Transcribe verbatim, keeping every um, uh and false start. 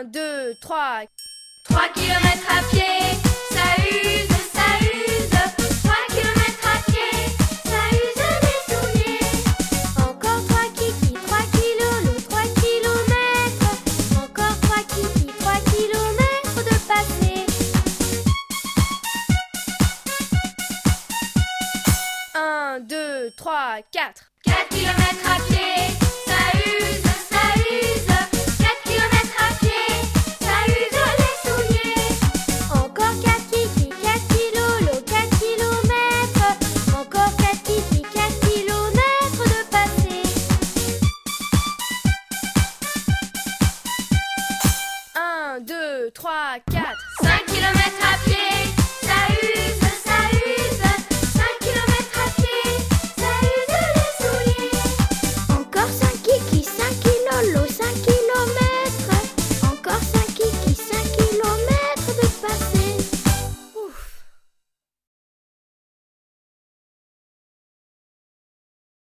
un, deux, trois. Trois kilomètres à pied, ça use, ça use. Trois kilomètres à pied, ça use les souliers. Encore trois kiki, trois kilos, trois kilomètres. Encore trois kiki, trois kilomètres de passer. Un, deux, trois, quatre. Quatre kilomètres à pied, ça use, ça use. Quatre kilomètres à pied, ça use les souliers. Encore quatre kiki, quatre kilos, quatre kilomètres. Encore quatre kiki, quatre kilomètres de passer. Un, deux, trois, quatre.